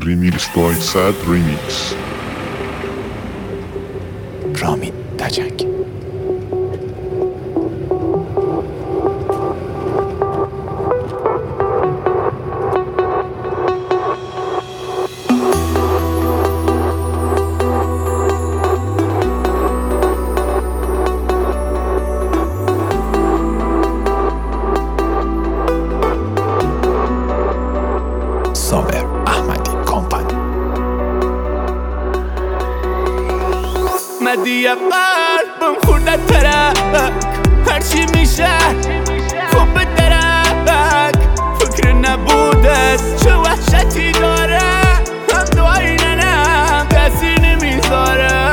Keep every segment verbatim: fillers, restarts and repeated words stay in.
Remix by Sad Remix. رامین تجنگ. صابر احمدی کمپانی. مدی قلبم خورده ترک هرچی میشه خوب به درک فکر نبوده چه وحشتی داره هم دعایی ننم کسی نمیذاره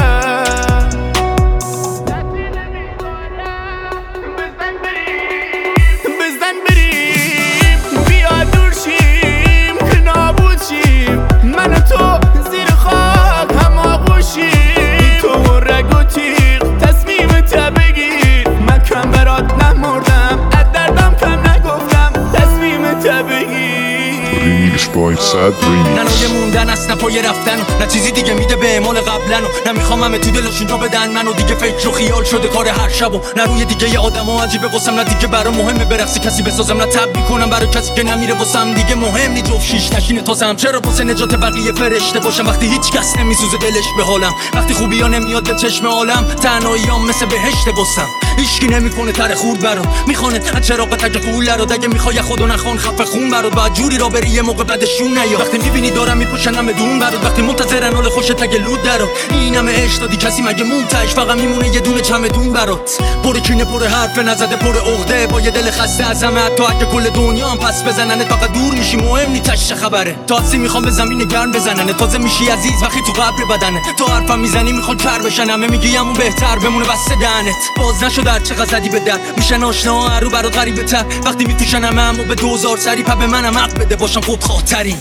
بزن بریم بیا دور شیم که نابود شیم من و تو زیر خاک هم آغوشیم تو رگ و تیغ تصمیم تا بگیر من کم برات نمردم از دردم کم نگفتم تصمیم تا بگیر. Remix by Sad Remix. نه نوع موندن است نه پای رفتن نه چیزی دیگه میده به اعمال قبلن نه میخوام همه تو دلشون جا بدن منو دیگه فکر و خیال شده کار هر شب و نه روی دیگه آدم ها عجیبه واسم نه دیگه برام مهمه برقصی کسی بسازم نه تبدیل کنم برای کسی که نمیره واسم دیگه مهم نی جفت شیش نشینه تازم چرا واسه نجات بقیه فرشته باشم وقتی هیچ کس نمیسوزه دلش به حالم وقتی خوبی ها نمیاد به چشم عالم تنهاییام مثل بهشت واسم هیچکی نمیکنه تر خورد برام میخونه از چراغ تگ قول رو اگه میخوای خودو نخون خفه خون برات بعد جوری را بری یه موقع بعدشون نیا وقتی میبینی دارم میپوشنم بدون برات وقتی منتظرن حال خوشت تگ لود درو اینم عشق دادی کسی مگه مونتاش فقط میمونه یه دونه چمدون برات پر کینه پر حرف نزده پر عقده با یه دل خسته از همه حتی اگه کل دنیا هم پس بزننت فقط دور میشی مهم نی تش خبره تاسی میخوام به زمین گرم بزننت تازه میشی عزیز وقتی تو قبر بدنه تو حرفم میزنی میخوان کر بشن همه میگی همون بهتر بمونه بس دهنت باز نشد هر چقدر زدی به در میشن آشنا هر رو برات غریبه تر وقتی میپوشن همه همو به دوزار سری پا به منم حق بده باشم خود خاطری.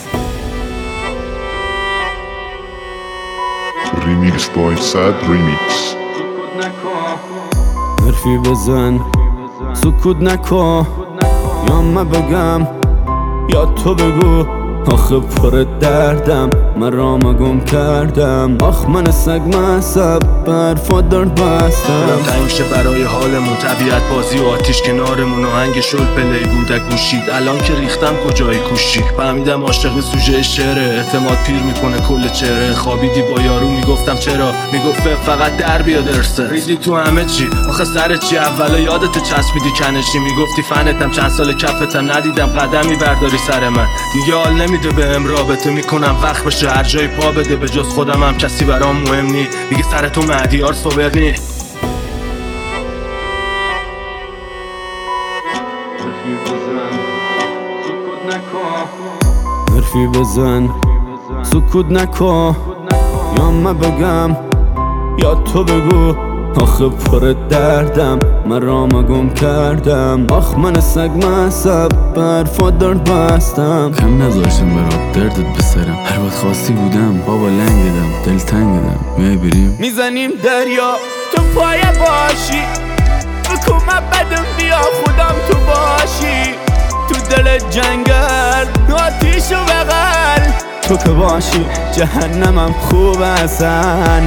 Remix by Sad Remix. حرفی بزن سکوت نکن یا من بگم یا تو بگو آخه پر دردم من رام گم کردم آخ من سگ مصب برفا درد بستم تنگشه برای حالمون طبیعت بازی و آتیش کنارمون آهنگ شل پلی بودک گوشید الان که ریختم کجای کوشی فهمیدم عاشق سوژه شعره اعتماد پیر میکنه کل چهره خوابیدی با یارو میگفتم چرا میگفت فقط در بیاد ارسه ریدی تو همه چی آخه سر چی اولا یادت چسبیدی کنشی میگفتی فنتم چند سال کفتم ندیدم قدمی برداری سر من دیگه حال نمیده بهم رابطه میکنم وقت بشه هر جای پا بده به جز خودم هم کسی برام مهم نی دیگه سر تو مهدیار صبر نی حرفی بزن سکوت نکن یا من بگم یا تو بگو آخه پر دردم من رام گم کردم آخ من سگ مصب برفا درد بستم کم نذاشتم برات دردت بسرم هر وقت خواستی بودم بابا لنگدم دل تنگدم میای بریم میزنیم دریا تو پای باشی بکن من بدم بیا خودم تو باشی تو دل جنگل آتیش و بغل تو که باشی جهنمم خوب هستن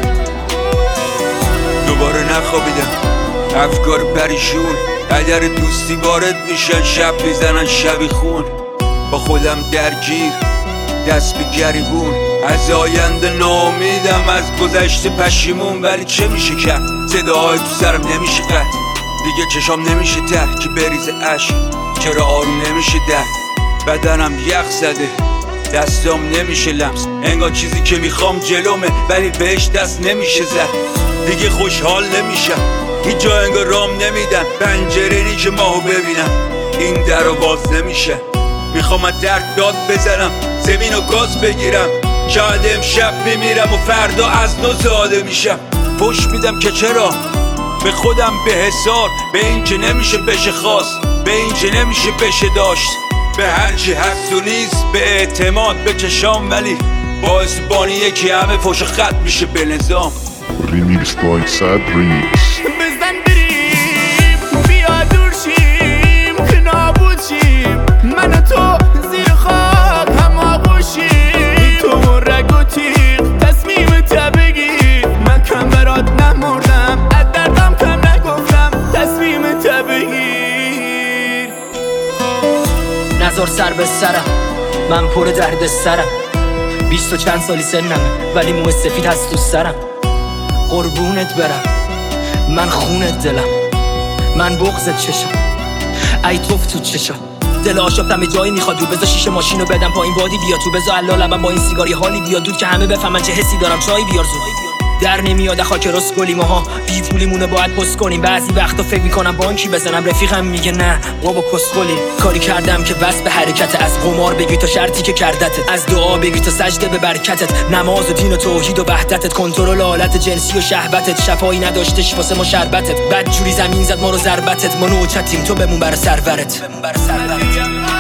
دوباره نخوابیدم افکار پریشون قدر دوستی وارد میشن شب میزنن شبی خون با خودم درگیر دست به گریبون از آینده ناامیدم از گذشته پشیمون ولی چه میشه کرد صداهای تو سرم نمیشه قد دیگه چشام نمیشه تر که بریز عشق چرا آروم نمیشه در بدنم یخ زده دستام نمیشه لمس انگار چیزی که میخوام جلومه ولی بهش دست نمیشه زد دیگه خوشحال نمیشم هیچ جا انگار رام نمیدن پنجره نی که ماهو ببینم این در رو باز نمیشه میخوام از درد داد بزنم زمین و گاز بگیرم شاید امشب بمیرم و فردا از نو زاده میشم پشت میدم که چرا به خودم به حسار به این که نمیشه بشه خواست به این که نمیشه بشه داشت به هرچی هست و نیست به اعتماد به چشام ولی باعث بانی یکی همه فوش خط میشه به نظام. Remix by Sad Remix. بزن بریم بیا دور شیم که نابود شیم من و تو زیر خاک هم آغوشیم رگ و تیغ تصمیم تا بگیر من کم برات نمردم از دردم کم نگفتم تصمیم تا بگیر نزار سر به سرم من پر درد سرم بیست و چند سالی سنمه ولی موه سفید هست تو سرم قربونت برم من خونت دلم من بغضت چشم ای توف تو چشم دل آشافتم جایی میخواد رو بذار شیشه ماشینو بدم پایین بادی بیا تو بذار علالم با این سیگاری حالی بیا دود که همه بفهمن چه حسی دارم چای بیار زود در نمیاد خاک رس گلی ماها بی پولیمونه باید پست کنیم بعضی وقتا فکر میکنم بانکی بزنم رفیقم میگه نه بابا کسخلی کاری کردم که بس به حرکت از قمار بگی تا شرطی که کردتت از دعا بگی تا سجده به برکتت نماز و دین و توحید و وحدتت کنترل حالت جنسی و شهوتت شفایی نداشتش واسه ما شربتت بد جوری زمین زد ما رو ضربتت ما نوچتیم تو بمون بر سرورت